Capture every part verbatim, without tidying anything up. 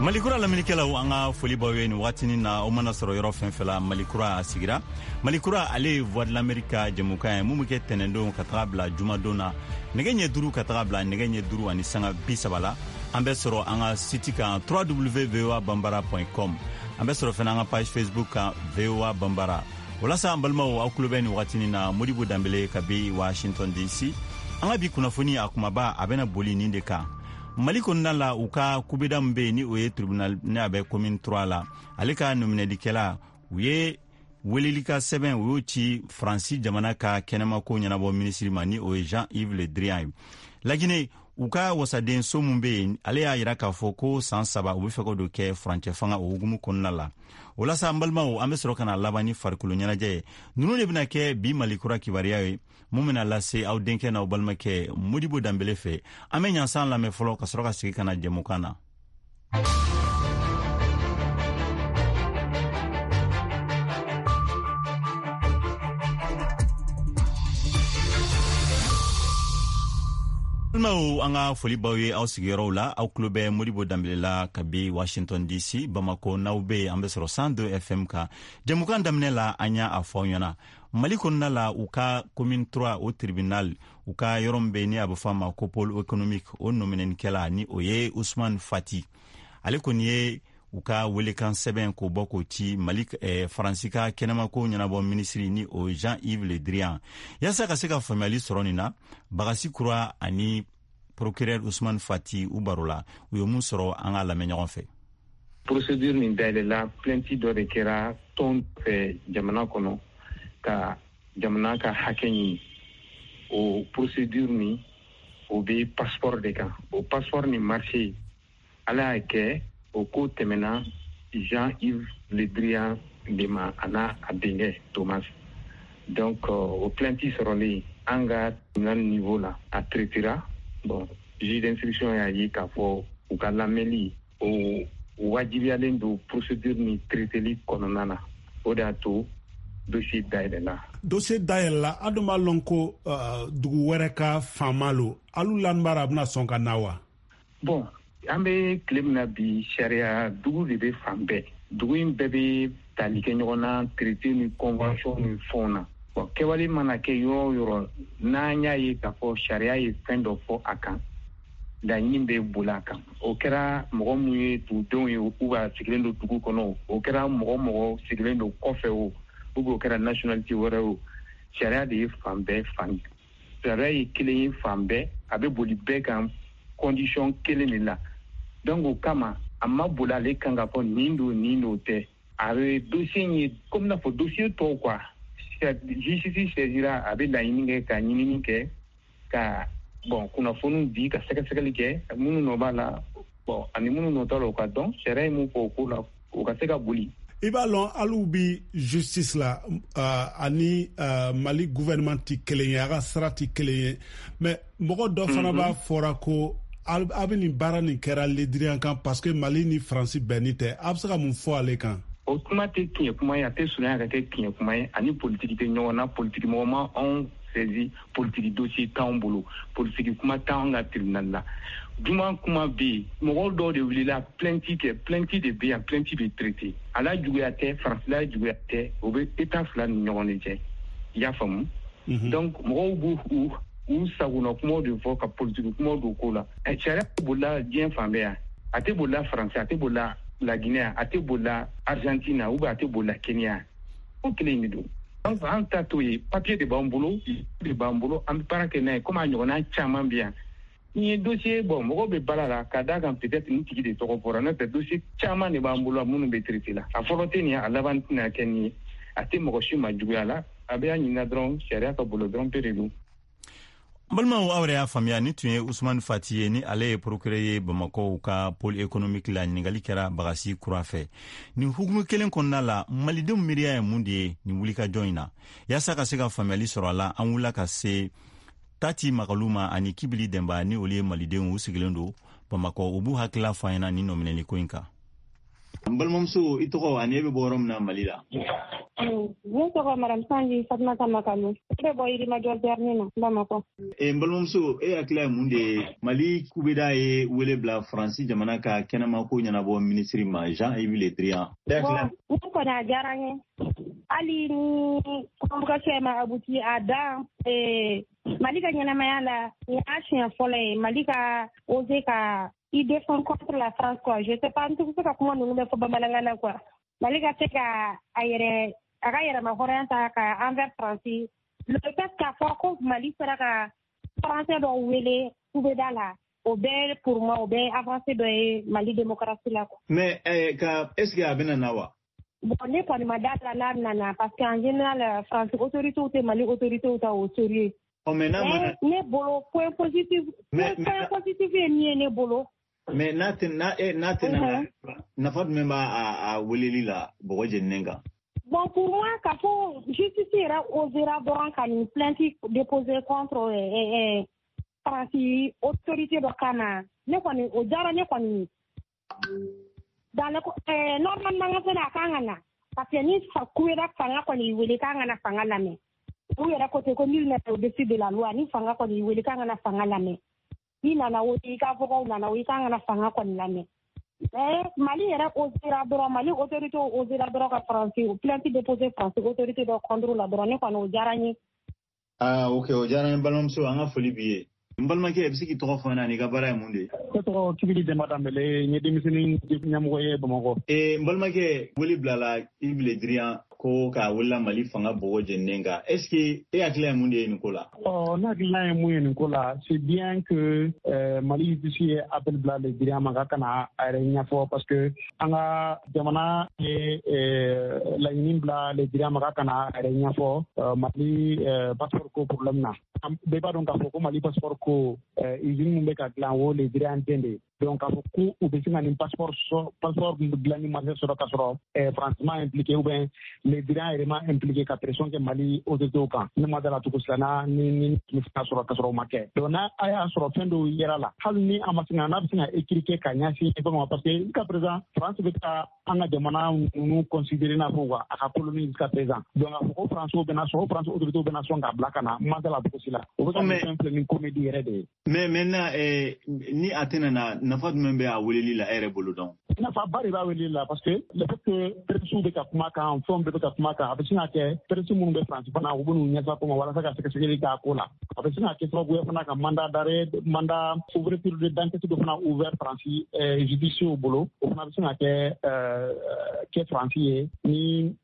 Malikura laminikela anga foli bawe ni watini na omana soro yoro fenfela Malikura asigira Malikura ale voix de l'Amérique jamuka mumuke tenendo katabla jumadona negenye duru katabla negenye duru ani sanga bisabala ambe soro anga site ka w w w point v o a bambara point com ambe soro fena anga page Facebook ka V O A Bambara wala sa ambalma wa kulubeni watini na Modibo Dambele kabi Washington D C anga bi kunafoni akumaba abena boli nindeka Maliko nala uka kubida mbe ni oye tribunal ne abe commune trois la alika nominedikela uye welilika seben uyochi Francis jamana ka kenema ko nyanabo ministre mani oye Jean-Yves Le Drian lagine uka wasaden so mumbe ale ya yiraka foko san saba ubifeko do ke franche fanga ogumu konnala wala sa mbalma o amesro kana labani farkulo nyanaje nunu ne bina ke bi Malikura kibariya mumina lase au denke na ubalma ke Modibo Dambele fe amenya san la me folo ka soroka sigi kana jemukana Mao anga foli bawe au sigero la au clube Modibo Dambele la kabi Washington D C Bamako naube ambesoro cent deux F M ka jemukan damne la anya afonyona Maliko nala uka commune trois au tribunal uka yorombe ni abafama ko pôle économique o nominen kela ni oye Ousmane Fati ale konye uka welekan seben ko boko ti Malik eh, Francika kenama ko nyanabo ministre ni o Jean-Yves Le Drian yasa ka seka family soronina bagasi kura ani procureur Ousmane Fati ubarola uyo musoro anga la menyon fe procédure ni dale la plainte do rekera ton fe jamana kono ka jamana ka hakeni o procédure ni o be passeport de ka o passeport ni marché ala ke au côté temena Jean-Yves Le Drian de ma ana abenge Thomas donc euh, au plainte seroni anga na niveau là à traitera bon juge d'instruction ya yi ka fo ou ka lameli o wajibi alen do procédure ni traiteli kononana odato dossier daila dossier daila aduma lonko uh, dugu wereka famalo alu lanbara bna sonka nawa bon ambe klemna bi sharia dugu de be fambe dugu in bebe talike nyona traité ni convention ni fona bon kewali manake yo yoro nanya yi ka fo sharia yi fendo fo akan da nyimbe bulaka o kera mogo muye tu don yi uba siglendo dugu kono o kera mogo mogo siglendo kofe o ugo kera nationality wore o sharia de fambe fang sharia yi kile fambe abe boli bekan condition kele ni la donc au kama amma bola le kanga po nindo nindo te are dossier ni comme na fo dossier to quoi justice saisira abe la ininge ka nininge ka bon kuna fonu di ka seka seka like munu no bala bon ani munu no tolo ka don sere mu po ko la o ka seka boli ibalon alubi justice la uh, ani uh, Mali gouvernement ti kelenya ga strati kelenya mais mogo do fana ba fora ko abini bara ni kera Le Drian kan parce que Mali ni France benite absaka mun fo ale kan o kuma te kiye kuma ya te sunya ka te kiye kuma ani politique te nyona politique moment on saisi politique dossier tan bolo politique kuma tan nga tribunal la duma kuma bi mogo do de wili plainte ke plainte de bi en plainte de traité ala juguyate France la juguyate o be état flan nyone je ya famu donc mogo bu ou ou saguna kuma de fo ka politique kuma do ko la e chere bola bien fambea ate bola France ate bola la Guinée ate bola Argentine ou ate bola Kenya o kile ni do donc en tatoyi papier de bambolo de bambolo am para que na comme anyona chama bien ni dossier bon mo be balala kada kan peut-être ni tigi de toko pour na dossier chama ne bambolo munu be traiter la a folote ni alavantina keni ate mo shi majugala abe anyina dron sharia ka bolo dron perelu Balma o awre ya famia ni tuye Ousmane Fati ni ale procureur Bamako ka pôle économique la ningali kera bagasi kurafe ni hukumu kelen konna la malidum miria ya mundi ni wulika joina ya saka seka family sorala anwula ka se tati makaluma ani kibili demba ni ole malidum usigilendo Bamako ubu hakla faina ni nominali koinka Balmomso itoko anebe borom na malila ne tɔgɔ madame Sanji Fatumata Makalo e bɛ bɔ Yirimajɔ Berni na Bamako. E balimamuso e hakili ye mun de ye Mali kubeda ye wele bila Faransi jamana ka kɛnɛma ko ɲɛnabɔ minisiri ma Jean-Yves Le Drian. Bon ne kɔni a diyara n ye hali ni convocation ma abouti a dan Mali ka ɲɛnamaya la ni a siɲɛ fɔlɔ ye Mali ka oser ka i défendre contre la France quoi. Je sais pas n tɛ se ka kuma ninnu bɛ fɔ bamanankan na quoi. Mali ka se ka a yɛrɛ a ka yɛrɛma hɔrɔnya ta ka envers Faransi. Le fait k'a fɔ ko Mali sera ka Français dɔw wele kubeda la o bɛɛ pour moi o bɛɛ avancé dɔ ye Mali démocratie la quoi. Mais eh, ka est-ce que a bɛna na wa? Bon ne kɔni ma da la n'a nana parce que en général France autorités tɛ Mali autorités ta au sérieux. Oh, mais mais ne bolo point positif point positif ye min ye ne bolo. Mais n'a tɛ n'a e n'a tɛ na nafa jumɛn b'a a a weleli la bɔgɔ jeninen kan? Bon pour moi k'a fɔ justice yɛrɛ osera dɔrɔn ka nin plainte déposer contre eh, Faransi autorité dɔ kama ne kɔni o diyara ne kɔni dans le eh, normalement ŋa fɛnɛ a kan ka na parce que ni kubeda fanga kɔni wele k'an ka na fanga lamɛn u yɛrɛ côté ko nul n'est au-dessus de la loi ni fanga kɔni wele k'an ka na fanga lamɛn ni nana o i ka fɔgaw nana o i k'an ka na fanga kɔni lamɛn mais Mali yɛrɛ osera dɔrɔn Mali autorité osera dɔrɔn ka Faransi plainte déposer Faransi autorité dɔ contre la dɔrɔn ne kɔni o diyara n ye. Ah ok o diyara n ye balimamuso an ka foli b'i ye. N balimakɛ i bɛ se k'i tɔgɔ fɔ n ɲɛna n'i ka baara ye mun de ye? Ne tɔgɔ Kibili Demba Danbele n ye denmisɛnnin ɲɛmɔgɔ ye Bamakɔ. Eh, n balimakɛ wele bilala Yves Le Drian ko k'a welela Mali fanga bɔgɔ jeninen kan. Est-ce que e hakili ye mun de ye nin ko la? Oh, ne hakilina ye mun ye nin ko la c'est bien que euh, Mali justice ye appel bila Le Drian ma ka kana a yɛrɛ ɲɛfɔ parce que an ka jamana ye euh, laɲini bila Le Drian ma ka kana a yɛrɛ ɲɛfɔ euh, Mali euh, passeport ko problème na. Bɛɛ b'a dɔn k'a fɔ ko Mali passeport ko euh, usine min bɛ ka dilan o Le Drian den de ye. Donc k'a fɔ ko u bɛ se ka nin passeport passeport dilanni marché sɔrɔ ka sɔrɔ euh, France ma impliqué ou bien Le Drian yɛrɛ ma impliqué ka pression kɛ Mali autorités kan. Ne ma da la cogo si la n'a ni ni ka sɔrɔ ka sɔrɔ o ma kɛ. Donc n'a a y'a sɔrɔ fɛn dɔw yera la hali ni a ma se ka n'a bɛ se ka écrire ka ɲɛsin fɛn ma parce que jusqu'à présent France bɛ ka an ka jamana ninnu considérer n'a fɔ quoi a ka colonie jusqu'à présent. Donc a fɔ ko France bɛna sɔn France autorités bɛna sɔn k'a bila ka na ma da la cogo si la. O bɛ ka fɛn filɛ ni comédie yɛrɛ de ye. Mais maintenant eh, ni a tɛna na nafa jumɛn bɛ a weleli la e yɛrɛ bolo dɔn? Nafa ba de b'a weleli la parce que le fait que presse bɛ ka kuma kan fɛnw bɛɛ bɛ ka kuma kan a bɛ se ka kɛ presse minnu bɛ France fana u bɛ n'u ɲɛsa ko ma walasa ka sɛgɛsɛgɛli k'a ko la. A bɛ se ka kɛ sababu ye fana ka mandat d'arrêt mandat ouverture d'enquête dɔ fana ouvert France judiciaire bolo o fana bɛ se ka kɛ kɛ France ye ni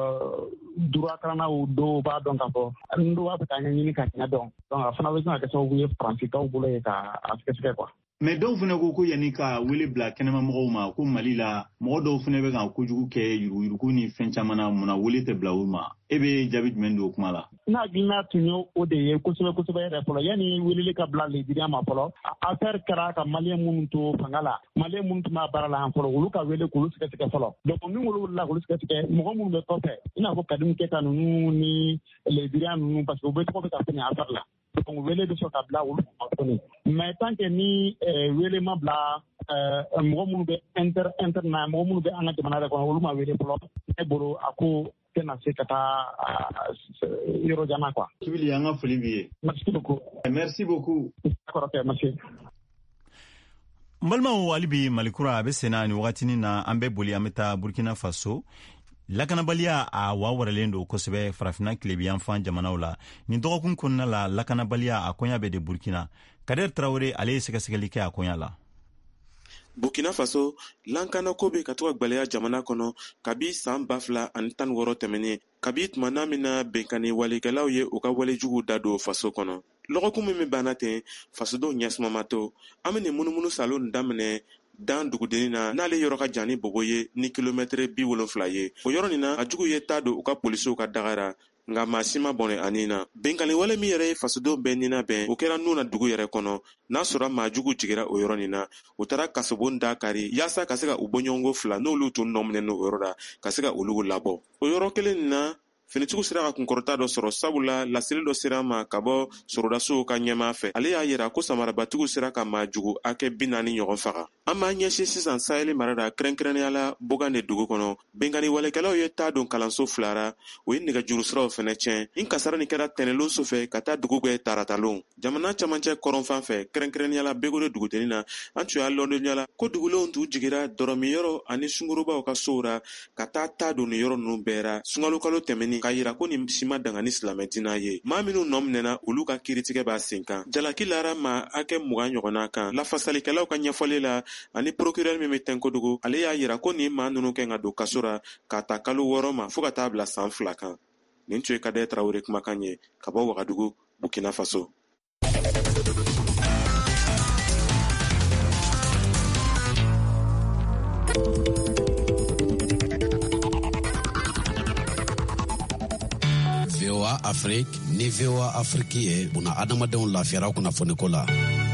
droit kalannaw dɔw b'a dɔn k'a fɔ n dɔw b'a fɛ k'a ɲɛɲini ka ɲɛ dɔn donc a fana bɛ se ka kɛ sababu ye France kaw bolo ye ka a sɛgɛsɛgɛ quoi. Mais dɔw fana ko ko yanni ka wele bila kɛnɛma mɔgɔw ma ko Mali la mɔgɔ dɔw fana bɛ ka kojugu kɛ yuruguyurugu ni fɛn caman na mun na wele tɛ bila u ma e bɛ jaabi jumɛn di o kuma la? N'a hakilina tun ye o de ye kosɛbɛ kosɛbɛ yɛrɛ fɔlɔ yanni weleli ka bila Le Drian ma fɔlɔ affaire kɛra ka maliyɛn minnu to fanga la maliyɛn minnu tun b'a baara la yan fɔlɔ olu ka wele k'olu sɛgɛsɛgɛ fɔlɔ donc ni olu wulila k'olu sɛgɛsɛgɛ mɔgɔ minnu bɛ kɔfɛ i n'a fɔ Kadimu Keyita ninnu ni Le Drian ninnu parce que u bɛ tɔgɔ bɛ ka fɛn affaire la donc wele bɛ sɔn ka bila olu ma tuguni mais tant que ni wele ma bila mɔgɔ minnu bɛ inter inter na mɔgɔ minnu bɛ an ka jamana yɛrɛ kɔnɔ olu ma wele fɔlɔ ne bolo a ko tɛna se ka taa yɔrɔ jan na quoi. Kibili an ka foli b'i ye. Merci beaucoup. Merci beaucoup. D'accord, ok, merci. N balimaw hali bi Malikura a bɛ senna nin wagatinin na an bɛ boli an bɛ taa Burkina Faso. Lakanabaliya a wawaralen don kosɛbɛ farafina tilebiyanfan jamanaw la. Nin dɔgɔkun kɔnɔna la lakanabaliya a koɲa bɛ de Burkina. Kader Traoré ale ye sɛgɛsɛgɛli kɛ a koɲa la. Burkina Faso lankana ko bɛ ka to ka gwɛlɛya jamana kɔnɔ kabi san ba fila ani tan wɔɔrɔ tɛmɛnen kabi tuma n'a min na bɛnkanni walekɛlaw ye u ka walejugu da don faso kɔnɔ. Lɔgɔkun min bɛ banna ten fasodenw ɲɛsumama to an bɛ nin munumunu salon daminɛ dan dugudennin na n'ale yɔrɔ ka jan ni Bobo ye ni kilomɛtɛrɛ bi wolonfila ye. O yɔrɔ nin na a jugu ye taa don u ka polisiw ka dagara nka maa si ma bɔnɛ a nin na. Bɛnkanni wale min yɛrɛ ye fasodenw bɛɛ nina bɛn o kɛra nun na dugu yɛrɛ kɔnɔ n'a sɔrɔ maa jugu jigira o yɔrɔ nin na u taara kasobon da kari yaasa ka se ka u bɔɲɔgɔnko fila n'olu tun nɔminɛ o yɔrɔ la ka se ka olu labɔ. O yɔrɔ kelen nin na finitigiw sera ka kunkɔrɔta dɔ sɔrɔ sabula laseli dɔ sera ma ka bɔ sorodasow ka ɲɛmaa fɛ. Ale y'a yira ko samarabatigiw sera ka maajugu hakɛ bi naani ɲɔgɔn faga. An b'a ɲɛsin sisan Sahɛli marada kɛrɛnkɛrɛnneyala Bogande dugu kɔnɔ. Bɛnkanni walekɛlaw ye taa don kalanso filara, o ye nɛgɛjuru siraw fɛnɛ tiɲɛ. Ni kasara nin kɛra tɛnɛnlon su fɛ ka taa dugu kɛ taratalon. Jamana camancɛ kɔrɔnfan fɛ kɛrɛnkɛrɛnneyala Begore duguteni na, an tun y'a lɔndonyala ko dugulenw t'u jigira dɔrɔmiyɔrɔ ani sungurubaw ka sow ra ka taa taa don ni yɔrɔ ninnu bɛɛ ra sunkalo kalo tɛmɛni k'a yira ko nin si ma danga ni silamɛ diina ye. Maa minnu nɔ minɛna olu ka kiiritigɛ b'a sen kan. Jalaki lara ma hakɛ mugan ɲɔgɔnna kan. Lafasalikɛlaw ka ɲɛfɔli la ani procureur min bɛ Tɛnkodogo, ale y'a yira ko nin maa ninnu kɛn ka don kaso ra k'a ta kalo wɔɔrɔ ma fo ka taa bila san fila kan. Nin tun ye Kadɛ Tarawele kumakan ye ka bɔ Wagadugu, Burkina Faso. V O A Afrique ni V O A Afrique ye buna adamadenw lafiyara kunnafoniko la.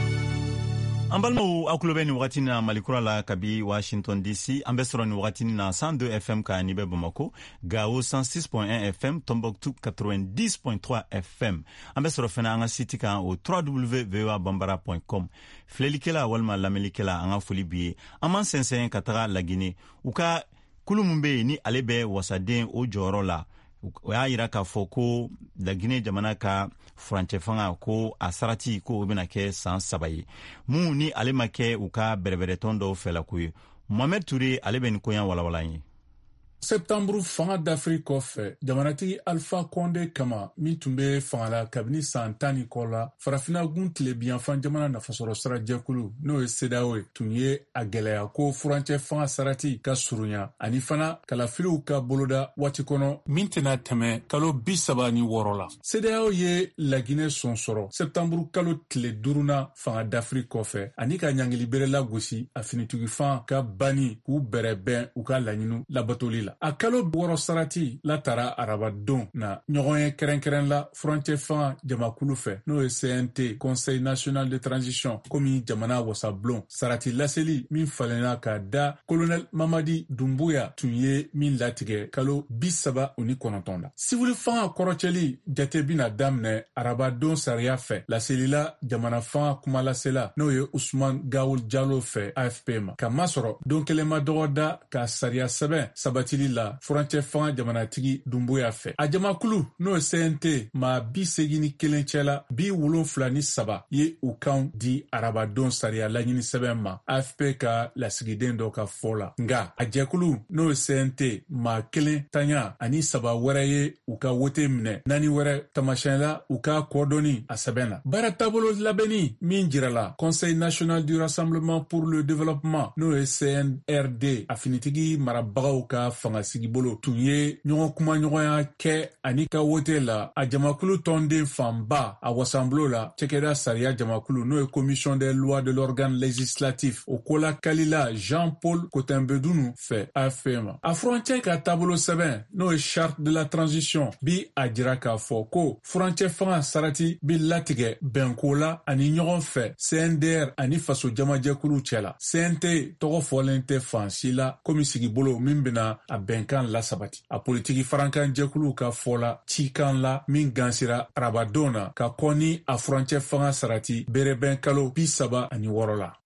An balimaw aw tulo bɛ nin wagati na Malikura la kabi Washington D C. An bɛ sɔrɔ nin wagati na cent deux F M ka ni bɛ Bamako, Gao cent six point un F M, Tombouctou quatre-vingt-dix point trois F M. An bɛ sɔrɔ fɛnɛ an ka site kan o w w w point v o a bambara point com. Filɛlikɛla walima lamɛnnikɛla an ka foli bi ye. An m'an sɛnsɛn ka taga Lagine. U ka kulu mun bɛ yen ni ale bɛ wasaden o jɔyɔrɔ la. O y'a yira k'a fɔ ko Lagine jamana ka furancɛ fanga ko a sarati ko o bɛna kɛ san saba ye. Mun ni ale ma kɛ u ka bɛrɛbɛrɛtɔn dɔw fɛla ko ye. Mohamed Touré ale bɛ nin koɲa walawala ye. Septambru fanga d'Afrique kɔfɛ jamanatigi Alpha Condé kama min tun bɛ fanga la kabini san tan ni kɔ la, farafina gun tilebiyanfan jamana nafasɔrɔ sira jɛkulu n'o ye C E D E A O ye tun ye a gɛlɛya ko furancɛ fanga sarati ka surunya ani fana kalafiliw ka boloda waati kɔnɔ min tɛna tɛmɛ kalo bi saba ni wɔɔrɔ la. C E D E A O ye Laginɛ sɔn sɔrɔ septambru kalo tile duuruna fanga d'Afrique kɔfɛ ani ka ɲangili bere lagosi a finitigifan ka banni k'u bɛrɛ bɛn u ka laɲiniw labatoli la. A kalo wɔɔrɔ sarati la tara arabadon na ɲɔgɔn ye kɛrɛnkɛrɛn la furancɛ fanga jamakulu fɛ n'o ye C N T Conseil National de Transition komi jamana wasablon sarati laseli min falenna ka da Colonel Mamadi Doumbouya tun ye min latigɛ kalo bi saba ani kɔnɔntɔn la. Sivili fanga kɔrɔcɛli jate bina daminɛ arabadon sariya fɛ laselila jamana fanga kumalasela n'o ye Usman Gawul Jalo fɛ A F P ma. Ka masɔrɔ don kelen ma dɔgɔda ka sariya sɛbɛn sabatili la furancɛ fanga jamanatigi Doumbouya fɛ. A jamakulu n'o ye C N T maa bi segin ni kelen cɛla bi wolonfila ni saba ye u kan di arabadon sariya laɲini sɛbɛn ma A F P ka lasigiden dɔ ka fɔ la. Nga a jɛkulu n'o ye C N T maa kelen tanya ani saba wɛrɛ ye u ka wote minɛ naani wɛrɛ tamasiyɛn la u ka kɔdɔni a sɛbɛn na. Baara taabolo labɛnni min jirala Conseil National du Rassemblement pour le Développement n'o ye C N R D a finitigi marabagaw ka fangasigi bolo tun ye ɲɔgɔn kuma ɲɔgɔnya kɛ ani ka wote la a jamakulu tɔnden fanba a wasanbolo la cɛkɛda sariya jamakulu n'o ye Commission des lois de l'organe législatif o kola kalila Jean-Paul Cotenbedunu fɛ A F P ma. A furancɛ ka taabolo sɛbɛn n'o ye Charte de la Transition bi a jira k'a fɔ ko furancɛ fanga sarati bi latigɛ bɛnko la ani ɲɔgɔn fɛ C N D R ani faso jamajɛkulu cɛla. C N T tɔgɔ fɔlen tɛ fan si la komi sigibolo min bena a bɛnkan la sabati. A politiki farankan jɛkulu ka fɔla cikan la min gansira arabadon na ka kɔ ni a furancɛ fanga sarati berebɛn kalo bi saba ani wɔɔrɔ la.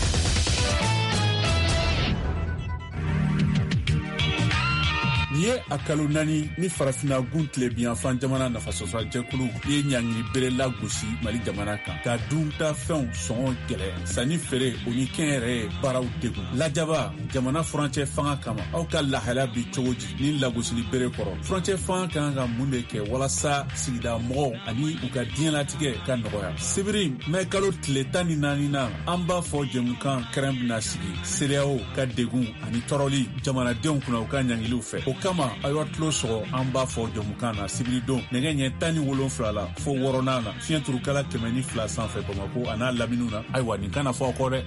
Nin ye a kalo naani ni farafina gun tilebiyanfan jamana nafasɔsɔ jɛkulu ye ɲangili bere lagosi Mali jamana kan ka dunta fɛnw sɔngɔ gɛlɛya sanni feere o ni kɛn yɛrɛ ye baaraw degun. Lajaba jamana furancɛ fanga kama aw ka lahalaya bi cogo di ni lagosili bere kɔrɔ. Furancɛ fanga kan ka mun de kɛ walasa sigida mɔgɔw ani u ka diɲɛlatigɛ ka nɔgɔya. Sibiri mɛ kalo tile tan ni naani na an b'a fɔ jɛmukan kɛrɛn bena sigi C E D E A O ka degun ani tɔɔrɔli jamanadenw kunna u ka ɲangiliw fɛ. O kama ayiwa tulo sɔgɔ an b'a fɔ jamukan na sibiridon nɛgɛ ɲɛ tan ni wolonfila la fo wɔɔrɔnan na fiɲɛ turukala kɛmɛ ni fila sanfɛ Bamako a n'a laminiw na. Ayiwa nin kana fɔ aw kɔ dɛ.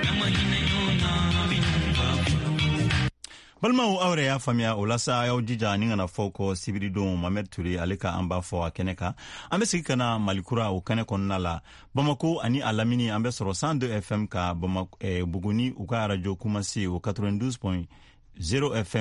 Balimaw aw yɛrɛ y'a faamuya o la sa y'aw jija ni kana fɔ kɔ sibiridon Mohamed Touré ale ka an b'a fɔ a kɛnɛ kan. An bɛ sigi ka na Malikura o kɛnɛ kɔnɔna la. Bamako ani a lamini an bɛ sɔrɔ cent deux F M ka Bamako eh, Buguni u ka radio Kumasi o quatre-vingt-douze point zéro F M.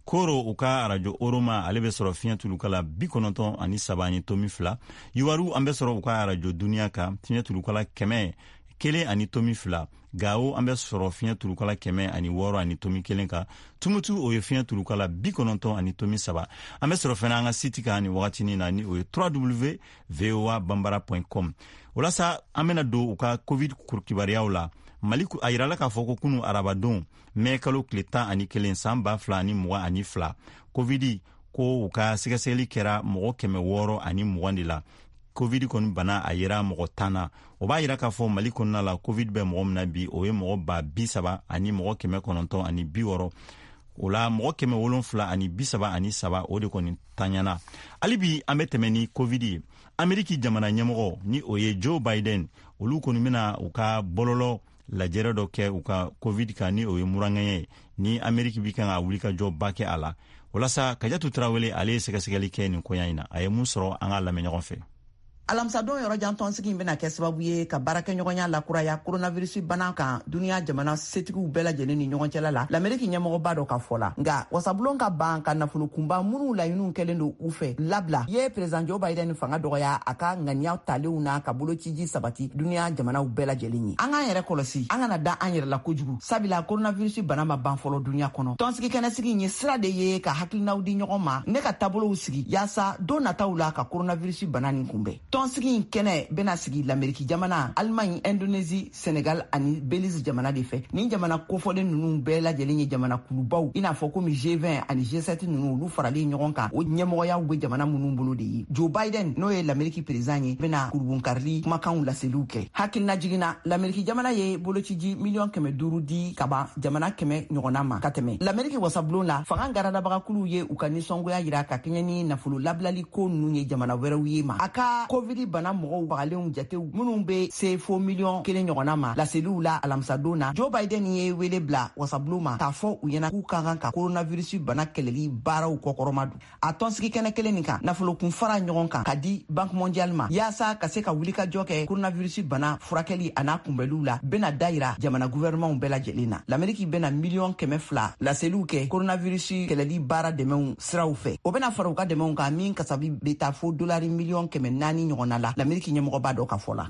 koro u ka arajo oroma ale be sɔrɔ fiɲɛ tulukala bi kɔnɔntɔn ani saba ani tomi fila yuwaru an be sɔrɔ u ka arajo duniya kan fiɲɛ tulukala kɛmɛ kelen ani tomi fila gawo an be sɔrɔ fiɲɛ tulukala kɛmɛ ani wɔɔrɔ ani tomi kelen kan tumutu o ye fiɲɛ tulukala bi kɔnɔntɔn ani tomi saba an be sɔrɔ fɛnɛ an ka siti kan ni wagatinin na ni o ye w w w v o a banbara point com walasa an bena don u ka covid kurukibariyaw la mali a yirala k'a fɔ ko kunu arabadon mɛ kalo tile tan ani kelen san ba fila ani mugan ani fila covid ko u ka sɛgɛsɛgɛli kɛra mɔgɔ kɛmɛ wɔɔrɔ ani mugan de la covid kɔni bana a yira mɔgɔ tan na o b'a yira k'a fɔ mali kɔnɔna la covid bɛ mɔgɔ min na bi o ye mɔgɔ ba bi saba ani mɔgɔ kɛmɛ kɔnɔntɔn ani bi wɔɔrɔ o la mɔgɔ kɛmɛ wolonfila ani bi saba ani saba o de kɔni tanyana hali bi an bɛ tɛmɛ ni covid ye ameriki jamana ɲɛmɔgɔ ni o ye joe biden olu kɔni bɛna u ka bɔlɔlɔ lajɛrɛ dɔ kɛ u ka covid kan ni o ye murankɛɲɛ ye ni ameriki bi kan ka wuli ka jɔ ba kɛ a la walasa kajatu tarawele ale ye sɛgɛsɛgɛli kɛ nin koya in na a ye mun sɔrɔ an ka lamɛn ɲɔgɔn fɛ. alamsadon yɔrɔ jan tɔnsigi in bena kɛ sababu ye ka baarakɛɲɔgɔnya lakuraya koronavirusi bana kan duniya jamana setigiw bɛɛ lajɛlen ni ɲɔgɔn cɛla la l'ameriki ɲɛmɔgɔba dɔ ka fɔ la nga wasabulon ka ban ka nafolo kunba minnu laɲiniw kɛlen do u fɛ labila ye president joe biden fanga dɔgɔya a ka ŋaniyaw talenw na ka bolociji sabati duniya jamanaw bɛɛ lajɛlen ye an k'an yɛrɛ kɔlɔsi an kana da an yɛrɛ la kojugu sabila koronavirusi bana ma ban fɔlɔ duniya kɔnɔ tɔnsigi kɛnɛsigi in ye sira de ye ka hakilinaw di ɲɔgɔn ma ne ka taabolow sigi yaasa don nataw la ka koronavirusi bana nin kunbɛn tɔnsigi in kɛnɛ bena sigi l'ameriki jamana almaɲi indonésie senegal ani belize jamana de fɛ nin jamana kofɔlen nunu bɛɛ lajɛlen ye jamana kulubaw i n'a fɔ komi g vingt ani g sept nunu olu faralen ɲɔgɔn kan o ɲɛmɔgɔyaw be jamana minnu bolo de ye joe biden n'o ye l'ameriki president ye bena kurubunkarili kumakanw laseliw kɛ hakilina jiginna l'ameriki jamana ye bolociji miliyɔn kɛmɛ duuru di ka ban jamana kɛmɛ ɲɔgɔnna ma ka tɛmɛ l'ameriki wasabulon la fanga garadabagakulu ye u ka nisɔngoya yira ka kɛɲɛ ni nafolo labilali ko nunu ye jamana wɛrɛw ye ma a ka covid bana mɔgɔw bagalenw jatew minnu be se fo miliyɔn kelen ɲɔgɔnna ma laseliw la alamsadon na joe biden ye wele bila wasabulon ma k'a fɔ u ɲɛna k'u ka kan ka koronavirusi bana kɛlɛli baaraw kɔkɔrɔma don a tɔnsigi kɛnɛ kelen nin kan nafolokun fara ɲɔgɔn kan ka di banque mondiale ma yaasa ka se ka wulikajɔ kɛ koronavirusi bana furakɛli a n'a kunbɛliw la bena dayira jamana gouvernementw bɛɛ lajɛlen na l'ameriki bena miliyɔn kɛmɛ fila laseliw kɛ koronavirusi kɛlɛli baara dɛmɛw siraw fɛ o bena fara u ka dɛmɛw kan min kasabi be taa fo dolari miliyɔn kɛmɛ naani ɲɔgɔnna la l'ameriki ɲɛmɔgɔba dɔ ka fɔ la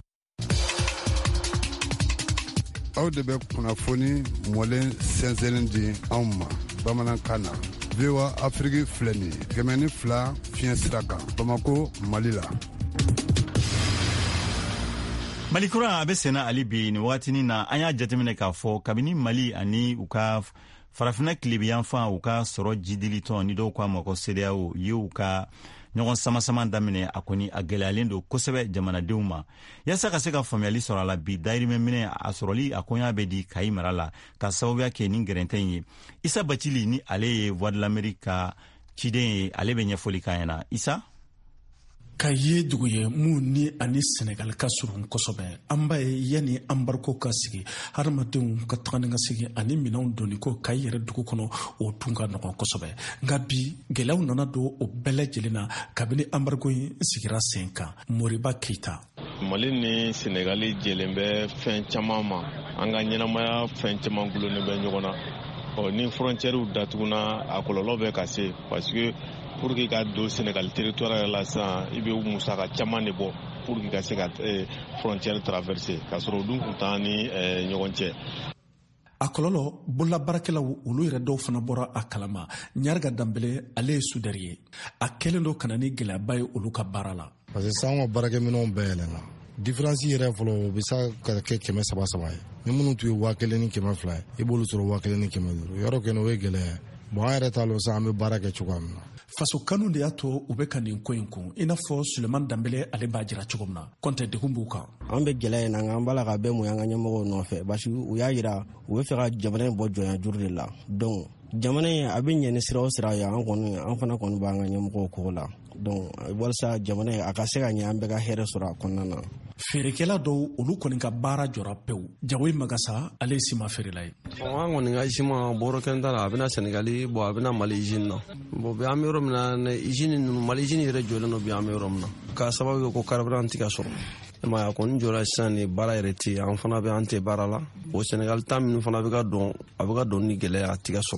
aw de bɛ kunnafoni mɔlen sɛnsɛnnin di anw ma bamanankan na v o a afiriki filɛ nin ye kɛmɛ ni fila fiɲɛ sira kan bamako mali la mali kura a be senna hali bi ni wagatinin na an y'a jateminɛ k'a fɔ kabini mali ani u ka farafina tilebiyanfan u ka sɔrɔ jidilitɔn ni dɔw k'a ma ko cdao ye u ka ɲɔgɔn samasama daminɛ a kɔni a gwɛlɛyalen don kosɛbɛ jamanadenw ma yaasa ka se ka faamuyali sɔrɔ a la bi dayirimɛ minɛ a sɔrɔli a koɲa bɛ di kayi mara la ka sababuya kɛ ni gɛrɛntɛ ye isa bacili ni ale ye voix de l'amérique ka ciden ye ale bɛ ɲɛfɔli k'a ɲɛna isa ka ye dugu ye mun ni ani senegal ka surun kosɛbɛ an b'a ye yanni anbariko ka sigi hadamadenw ka tagani ka sigi ani minɛnw donni ko ka yɛrɛ dugu kɔnɔ o tun ka nɔgɔn kosɛbɛ nka bi gɛlɛyaw nana don o bɛɛ lajɛlen na kabini anbariko in sigira sen kan moriba keita mali ni senegali jɛlen bɛ fɛn caman ma an ka ɲɛnamaya fɛn caman gulonnen bɛ ɲɔgɔn na ɔ ni frontiɛriw datuguna a kɔlɔlɔ bɛ ka se parce que pour que ka don Sénégal territoire la sisan i bɛ musaka caman de bɔ pour que ka se ka frontière traverser ka sɔrɔ o dun kun t'an ni ɲɔgɔn cɛ. a kɔlɔlɔ bololabaarakɛlaw olu yɛrɛ dɔw fana bɔra a kalama ɲarga danbele ale ye sudɛri ye a kɛlen don ka na ni gɛlɛyaba ye olu ka baara la. parce que sisan anw ka baarakɛminɛnw bɛɛ yɛlɛnna différence yɛrɛ fɔlɔ o bɛ se ka kɛ kɛmɛ saba saba ye ni minnu tun ye waa kelen ni kɛmɛ fila ye i b'olu sɔrɔ waa kelen ni kɛmɛ duuru yɔrɔ kɛnɛ o ye gɛlɛya bon an yɛrɛ t'a lɔ sisan an bɛ baara kɛ cogoya min na. faso kanu de y'a to u bɛ ka nin ko in kun i n'a fɔ suleman danbele ale b'a jira cogo min na kɔntɛ degun b'u kan. an bɛ gɛlɛya in na nka an b'a la ka bɛɛ mun an ka ɲɛmɔgɔw nɔfɛ parce que u y'a jira u bɛ fɛ ka jamana in bɔ jɔnya juru de la donc jamana in a bɛ ɲɛ ni sira o sira ye an kɔni an fana kɔni b'an ka ɲɛmɔgɔw kɔ la donc walasa jamana in a ka se ka ɲɛ an bɛɛ ka hɛrɛ sɔrɔ a kɔnɔna na. feerekɛla dɔw olu kɔni ka baara jɔra pewu jagoyi magasa ale ye sima feerela ye. an kɔni ka sima bɔrɔ kelen t'a la a bɛna senegali bɔn a bɛna mali usine na bon bi an bɛ yɔrɔ min na usine ninnu mali usine yɛrɛ jɔlen don bi an bɛ yɔrɔ min na k'a sababu kɛ ko carburant tɛ ka sɔrɔ e ma ye a kɔni jɔra sisan ni baara yɛrɛ tɛ yen an fana bɛ an tɛ baara la o senegali ta minnu fana bɛ ka dɔn a bɛ ka dɔn ni gɛlɛya a tɛ ka sɔrɔ.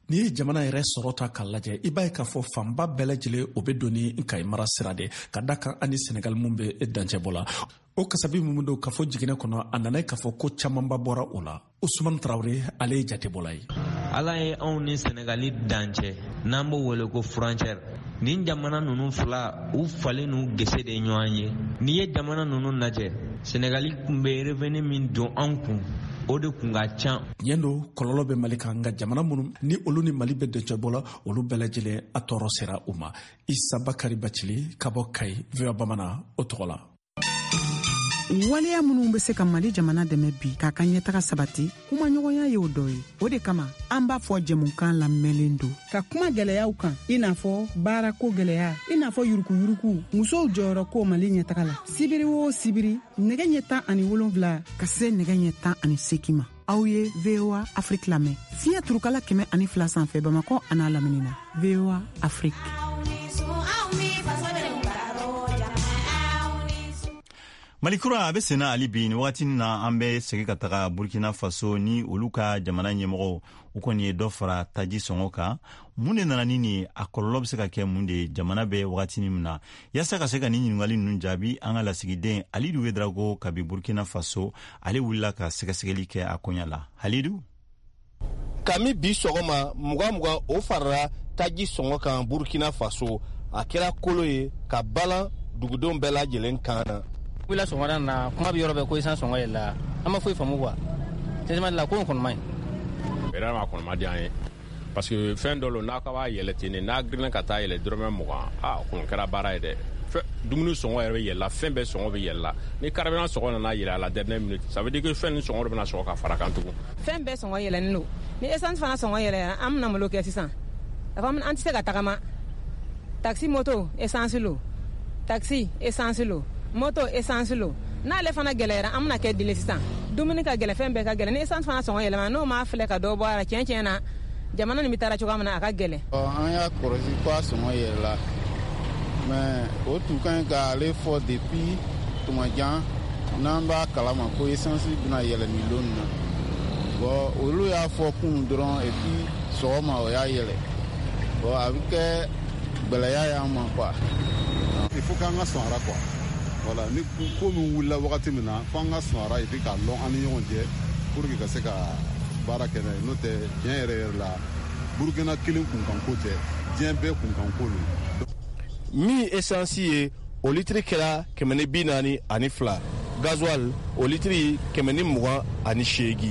n'i ye jamana yɛrɛ sɔrɔ ta k'a lajɛ i b'a ye k'a fɔ fanba bɛɛ lajɛlen o bɛ don ni Kayi mara sira de ka da kan ani Senegal mun bɛ dancɛ bɔ la o kasabi mun don k'a fɔ jiginɛ kɔnɔ a nana k'a fɔ ko camanba bɔra o la Usumani Traore ale ye jatebɔla ye. Ala ye anw ni Senegali dancɛ n'an b'o wele ko frontière nin jamana ninnu fila u falen n'u gese de ɲɔgɔn ye n'i ye jamana ninnu lajɛ Senegali kun bɛ revenu min don an kun o de kun ka ca. Yen don kɔlɔlɔ bɛ Mali kan nka jamana minnu ni olu ni Mali bɛ dancɛ bɔ la olu bɛɛ lajɛlen a tɔɔrɔ sera u ma. Isa Bakari Bacili ka bɔ Kayi V O A Bamanan o tɔgɔ la. waleya minnu bɛ se ka Mali jamana dɛmɛ bi k'a ka ɲɛtaga sabati kuma ɲɔgɔnya ye o dɔ ye. O de kama an b'a fɔ jɛmukan lamɛnlen don ka kuma gɛlɛyaw kan i n'a fɔ baarako gɛlɛya i n'a fɔ yurukuyuruku musow jɔyɔrɔ ko Mali ɲɛtaga la sibiri o sibiri nɛgɛ ɲɛ tan ani wolonwula ka se nɛgɛ ɲɛ tan ani seegin ma. Aw ye V O A Afrique lamɛn fiɲɛ turukala kɛmɛ ani fila sanfɛ Bamakɔ a n'a lamini na. V O A Afrique. Malikura a bɛ senna hali bi ni wagati na an bɛ segin ka taga Burkina Faso ni olu ka jamana ɲɛmɔgɔ u kɔni ye dɔ fara taji sɔngɔ kan mun de nana ni nin a kɔlɔlɔ bɛ se ka kɛ mun de jamana bɛ wagati min na yaasa ka se ka ni ɲininkali ninnu jaabi an ka lasigiden Halidu Ouedraogo kabi Burkina Faso ale wulila ka sɛgɛsɛgɛli kɛ a koɲa la. Halidu kami bi sɔgɔma mugan mugan o farala taji sɔngɔ kan Burkina Faso a kɛra kolo ye ka balan dugudenw bɛɛ lajɛlen kan na. Wila sɔngɔda na kuma bɛ yɔrɔ bɛɛ ko isan sɔngɔ yɛlɛ la an ma foyi faamu quoi tellement la ko n kɔni ma ɲi. Bɛrɛ ma kɔni ma di an ye parce que fɛn dɔ lo n'a ka b'a yɛlɛ ten n'a girinna ka taa yɛlɛ dɔrɔmɛ mugan ah kun kɛra baara ye dɛ dumuni sɔngɔ yɛrɛ bɛ yɛlɛ fɛn bɛɛ sɔngɔ bɛ yɛlɛ ni carburant sɔngɔ nana yɛlɛ a la dernière minute ça veut dire que fɛn ni sɔngɔ de bɛna sɔrɔ ka fara kan tugun. Fɛn bɛɛ sɔngɔ yɛlɛnen don ni essence fana sɔngɔ yɛlɛ an bɛna malo kɛ sisan a fɔ an tɛ se ka tagama taxi moto essence lo taxi essence lo moto essence lo n'ale fana gɛlɛyara an bɛna kɛ dile sisan dumuni ka gɛlɛ fɛn bɛɛ ka gɛlɛ ni essence fana sɔngɔ yɛlɛma n'o ma filɛ ka dɔ bɔ a la tiɲɛ tiɲɛ na jamana nin bɛ taara cogoya min na a ka gɛlɛ. An y'a kɔlɔsi ko a sɔngɔ yɛlɛla mais o tun ka ɲi k'ale fɔ depuis tuma jan n'an b'a kalama ko essence bɛna yɛlɛ nin don na bon olu y'a fɔ kun dɔrɔn et puis sɔgɔma o y'a yɛlɛ bon a bɛ kɛ gɛlɛya y'an ma quoi. Il faut k'an ka sɔn a la quoi. Voilà, ni ko min wulila wagati min na fo an ka sɔn ara et puis k'a lɔn an ni ɲɔgɔn cɛ pour que ka se ka baara kɛ n'a ye n'o tɛ diɲɛ yɛrɛ yɛrɛ la Burukina kelen kunkanko tɛ diɲɛ bɛɛ kunkanko don. Min essence ye o litiri kɛra kɛmɛ ni bi naani ani fila gasoil o litiri kɛmɛ ni mugan ani seegin.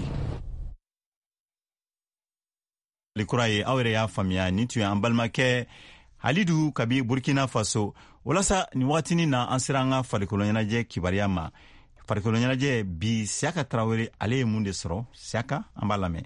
Malikura ye aw yɛrɛ y'a faamuya ni tun ye an balimakɛ Halidu kabi Burkina Faso walasa ni waatini na an sera an ka farikolo ɲɛnajɛ kibariya ma farikolo ɲɛnajɛ bi Siaka Traore ale ye mun de sɔrɔ Siaka an b'a lamɛn.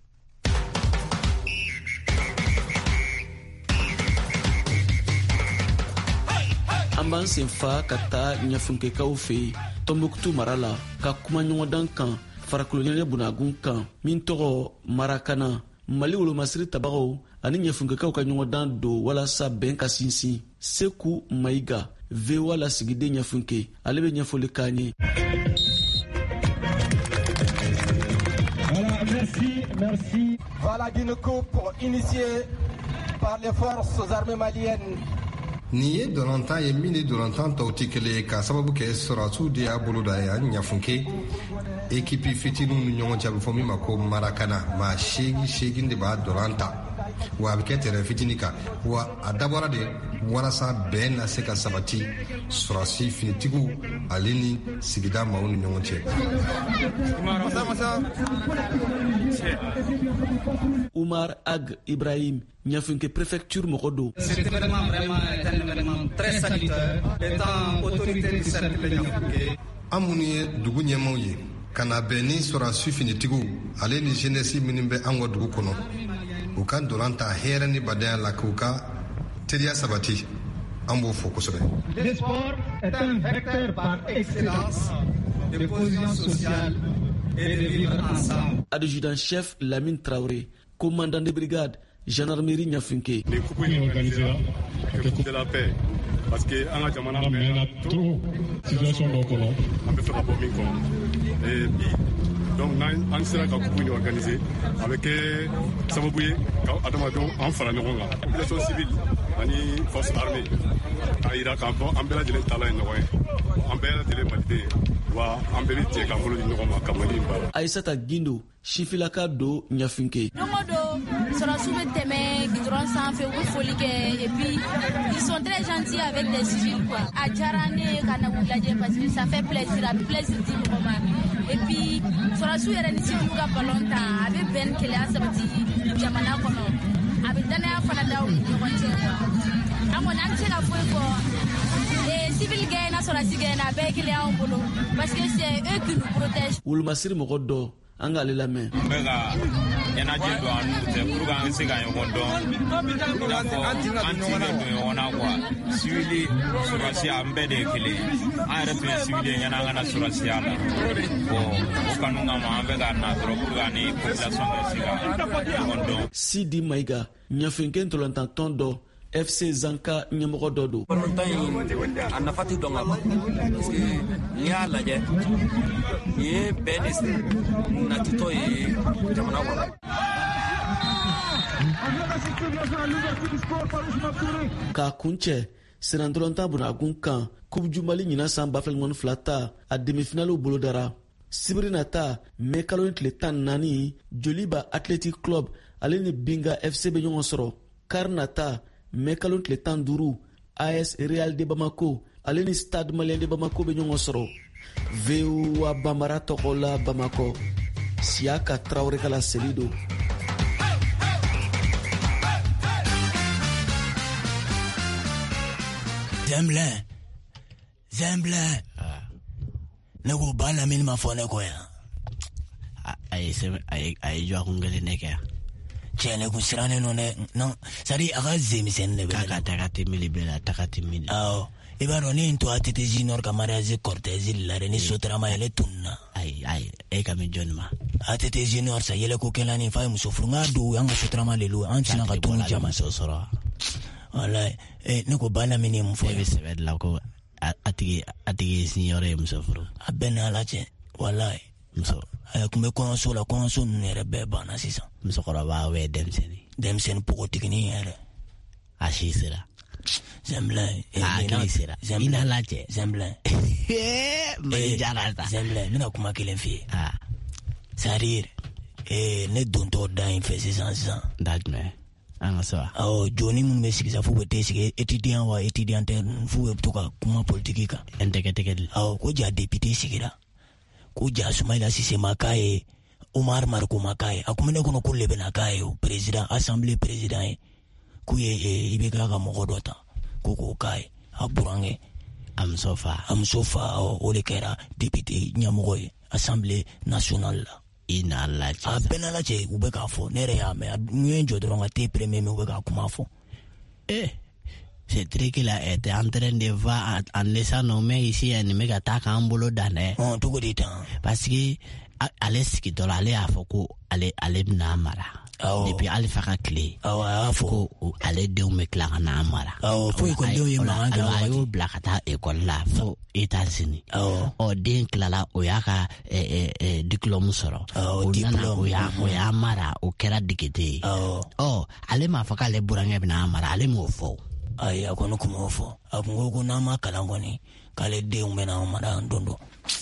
An b'an sen fa ka taa ɲɛfunkɛkaw fɛ yen Tɔnbɔkutu mara la ka kuma ɲɔgɔndan kan farikolo ɲɛnajɛ bunakun kan min tɔgɔ Marakana Mali wolomasiri tabagaw ani ɲɛfunkɛkaw ka ɲɔgɔndan don walasa bɛn ka sinsin. Seku Mayiga V O A lasigiden ɲɛfunke ale bɛ ɲɛfɔli k'an ye. Voilà, merci, merci. Voilà d'une coupe initiée par les forces armées maliennes. Nin ye dolantan ye min ni dolantan tɔw tɛ kelen ye k'a sababu kɛ sɔrɔsiw de y'a bolo da ye a ɲafunke ekipi fitininw ni ɲɔgɔn cɛ a bɛ fɔ min ma ko Marakana maa seegin seegin de b'a dolan ta wa a bɛ kɛ terrain fitinin kan wa a dabɔra de walasa bɛn na se ka sabati sɔrɔsi finitigiw ale ni sigida maaw ni ɲɔgɔn cɛ. Umar Ag Ibrahim ɲafunke préfecture mɔgɔ don. Cet événement vraiment est un événement très salutaire étant autorité du cercle de Ɲafunke. An minnu ye dugu ɲɛmaaw ye ka na bɛn ni sɔrɔsi finitigiw ale ni jeunesse minnu bɛ an ka dugu kɔnɔ u ka dolan ta hɛrɛ ni badenya la k'u ka teriya sabati an b'o fɔ kosɛbɛ. Le sport est un vecteur par excellence de cohésion sociale et de vivre ensemble. Adjudant-chef Lamine Traoré, commandant de brigade gendarmerie ɲafunke. Les coupes organisera les coupes de la paix parce que an ka jamana mɛnna trop situation dɔw kɔnɔ an bɛ fɛ ka bɔ min kɔnɔ et puis donc n'an sera ka kupu ni organiser a bɛ kɛ sababu ye ka adamadenw an fara ɲɔgɔn kan population civile ani force armée a yira k'a fɔ an bɛɛ lajɛlen tala ye ɲɔgɔn ye an bɛɛ lajɛlen maliden wa an bɛɛ bɛ jɛ ka bolo di ɲɔgɔn ma ka Mali in baara. Aïssata Gindo sifilaka do Ɲafinke. Don o don sɔrɔsiw bɛ tɛmɛ goudron sanfɛ u bɛ foli kɛ et puis ils sont très gentils avec les civils quoi. A diyara ne ye ka na u lajɛ parce que ça fait plaisir a bɛ plaisir di mɔgɔ ma et puis sɔrɔsiw yɛrɛ ni civils ka ballon tan a bɛ bɛn ni keleya sabati jamana kɔnɔ a bɛ danaya fana da u ni ɲɔgɔn cɛ quoi. An kɔni an tɛ se ka foyi fɔ civil gɛn na sɔrɔsi gɛn na a bɛɛ ye kelen y'anw bolo parce que c'est eux qui nous protègent. Wulumasiri mɔgɔ dɔ an k'ale lamɛn. N bɛ ka ɲɛnajɛ don an n'u cɛ pour que an ka se ka ɲɔgɔn dɔn i n'a fɔ an tilen don ɲɔgɔn na quoi civili sɔrɔsiya an bɛɛ de ye kelen an yɛrɛ tun ye civili ye ɲɛna an kana sɔrɔsiya la bon o kanu kama an bɛ ka na dɔrɔn pour que an ni population bɛ se ka ɲɔgɔn dɔn. Sidi Mayiga Ɲafinke ntolantantɔn dɔ F C Zanka ɲɛmɔgɔ dɔ don. Balontan in a nafa tɛ dɔn ka ban parce que n'i y'a lajɛ nin ye bɛɛ de natitɔ ye jamana kɔnɔ. K'a kuncɛ Sirandɔlɔntan Bunagun kan Coupe du Mali ɲinan san ba fila ni fila ta a demi-finaliw bolodara. Sibiri nata mai kalo ni tile tan ni naani Joliba Athletic Club ale ni Binga F C bɛ ɲɔgɔn sɔrɔ. Kari nata mai kalo tile tan duuru A S Real de Bamako ale ni Stade Malien de Bamako bɛ ɲɔgɔn sɔrɔ. V O A Bambara tɔgɔ la Bamako Siaka Traoré ka laseli don. Zemblin Zemblin ne ko ba Lamini ma fɔ ne kɔ yan a ye jɔ a kun kelen ne kɛ yan. Cɛ ne kun sirannen no dɛ non c'est-à-dire a ka zemisɛnnin de bɛ ne la. K'a ka taga temili bɛɛ la taga temili. Awɔ i b'a dɔn ne ye n to A T T Junior ka mariage cortège la dɛ ni Sotrama yɛlɛ tununa. Ayi ayi e ka mi jɔnni ma. A T T Junior sa yɛlɛ ko kɛla ni fa ye muso furu n k'a don an ka Sotrama de lo an tɛna ka tunu jama. Muso sɔrɔ. Walayi ne ko ba Lamini ye mun fɔ. E bɛ sɛbɛn de la ko a tigi a tigi signore ye muso furu. A bɛɛ n'a la cɛ walayi. Muso a kun bɛ kɔɲɔso la kɔɲɔso ninnu yɛrɛ bɛɛ banna sisan. Musokɔrɔba ou denmisɛnnin. Denmisɛnnin pogotiginin yɛrɛ. A si sera. Zemblin. A hakili sera. I n'a lajɛ. Zemblin. Mali jara ta. Zemblin n bɛna kuma kelen f'i ye. C'est-à-dire ne dontɔ da in fɛ sisan sisan. Da jumɛn? An ka sɔrɔ. Awɔ jɔnni minnu bɛ sigi sa f'u bɛ tɛ sigi étudiant wa étudiant tɛ f'u bɛ to ka kuma politique kan. N tɛgɛ tɛgɛli. Awɔ ko ja député sigira. Ko ja Soumaïla Cissé ma k'a ye Omar Marko ma k'a ye a kun bɛ ne kɔnɔ k'olu le bɛna k'a ye o président assemblée président ye k'u ye I B K ka mɔgɔ dɔ ta ko k'o k'a ye a burankɛ a muso fa a muso fa o de kɛra député ɲɛmɔgɔ ye assemblée nationale la. I n'a lajɛ. A bɛɛ n'a lajɛ u bɛ k'a fɔ ne yɛrɛ y'a mɛn n ye n jɔ dɔrɔn ka te premier mais u bɛ k'a kuma fɔ. Eh ce truc là était en train de voir en laissant nommer ici un mec attaque en bolo d'année. Oh, tout de temps. Parce que ale sigi dɔ la ale y'a fɔ ko ale ale bɛna mara. Awɔ. Depuis ale fa ka tile. Awɔ a y'a fɔ ko ale denw bɛ tila ka n'a mara. Awɔ fo ekɔlidenw ye mankan kɛ wagati. A y'o bila ka taa ekɔli la fo États-Unis. Awɔ. Ɔ den tilala o y'a ka diplôme sɔrɔ. Awɔ diplôme. O y'a o y'a mara o kɛra degete ye. Awɔ. Ɔ ale m'a fɔ k'ale burankɛ bɛna mara ale m'o fɔ. Ayi a kɔni kuma o fɔ a kun ko ko n'an ma kalan kɔni k'ale denw bɛna an mara an don dɔ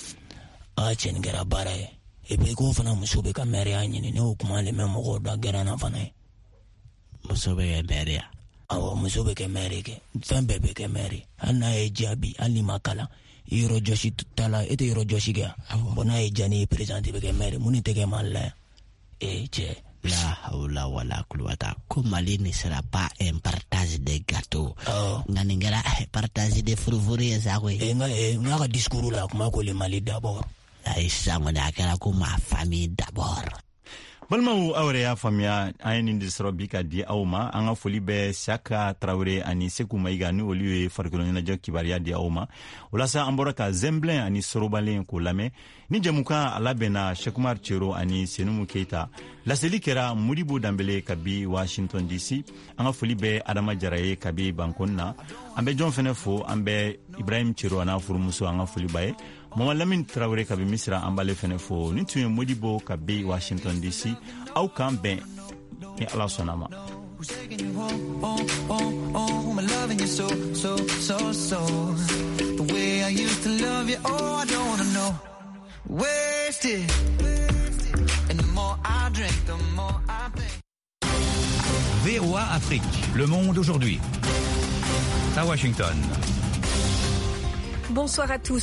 a cɛnni kɛra baara ye et puis ko fana muso bɛ ka mɛriya ɲini ne y'o kuma ale mɛn mɔgɔw da gɛrɛ na fana ye. Muso bɛ kɛ mɛriya. Awɔ muso bɛ kɛ mɛri kɛ fɛn bɛɛ bɛ kɛ mɛri hali n'a ye jaabi hali ni ma kalan i yɔrɔ jɔsi ta la e tɛ yɔrɔ jɔsi kɛ bon n'a ye ja ni président bɛ kɛ mɛri mun tɛ kɛ Mali la yan ee cɛ. La hawla wala quwwata ko Mali ne sera pas un partage de gâteaux. Oh. Nga ni kɛra partage de furufuru ye sa koyi. Eh nga eh nga ka discours la kuma ko le Mali d'abord. Ayi sisan kɔni a kɛra ko ma famille d'abord. Balimaw aw yɛrɛ y'a faamuya an ye nin de sɔrɔ bi ka di aw ma an ka foli bɛ Siaka Traoré ani Seku Mayiga ni olu ye farikolo ɲɛnajɛ kibaruya di aw ma o la sa an bɔra ka Zemblin ani Sorobalen k'o lamɛn ni jɛmukan a labɛnna Cheikh Umar Cero ani Senumu Keita laseli kɛra Modibo Dambele kabi Washington D C an ka foli bɛ Adama Jara ye kabi Bankoni na an bɛ jɔn fɛnɛ fo an bɛ Ibrahim Cero n'a furumuso an ka foli b'a ye Mama Lamine Traoré ka be Misra an b'ale fɛnɛ fo ni tun ye Modibo ka be Washington D C aw kan bɛn ni Ala sɔnna ma. Oh, oh, oh, I'm loving you so, so, so, so. The way I used to love you, oh, I don't wanna know. Wasted. And the more I drink, the more I think. V O A Afrique, Le Monde aujourd'hui. À Washington. Bonsoir à tous.